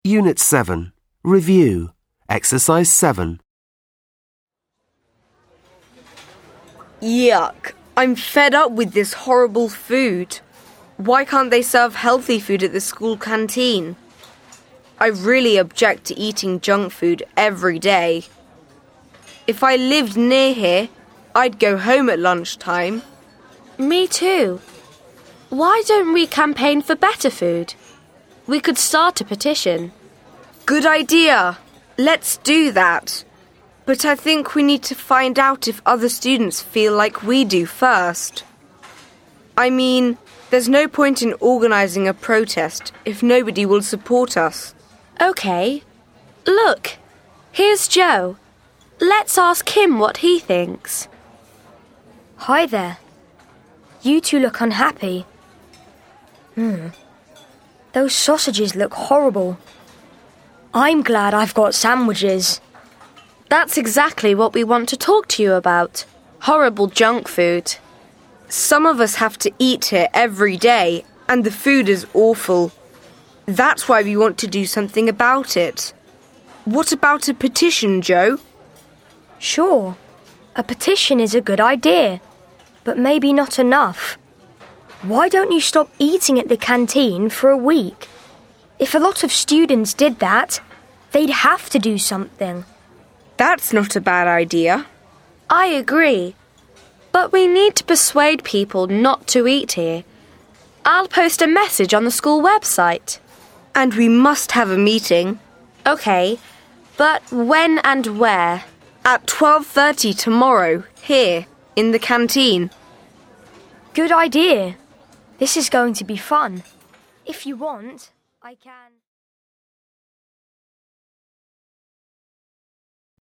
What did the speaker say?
Unit 7. Review. Exercise 7. Yuck. I'm fed up with this horrible food. Why can't they serve healthy food at the school canteen? I really object to eating junk food every day. If I lived near here, I'd go home at lunchtime. Me too. Why don't we campaign for better food? We could start a petition. Good idea. Let's do that. But I think we need to find out if other students feel like we do first. I mean, there's no point in organising a protest if nobody will support us. OK. Look, here's Joe. Let's ask him what he thinks. Hi there. You two look unhappy. Those sausages look horrible. I'm glad I've got sandwiches. That's exactly what we want to talk to you about. Horrible junk food. Some of us have to eat here every day, and the food is awful. That's why we want to do something about it. What about a petition, Joe? Sure, a petition is a good idea, but maybe not enough. Why don't you stop eating at the canteen for a week? If a lot of students did that, they'd have to do something. That's not a bad idea. I agree. But we need to persuade people not to eat here. I'll post a message on the school website. And we must have a meeting. OK, but when and where? At 12:30 tomorrow, here, in the canteen. Good idea. This is going to be fun. If you want, I can...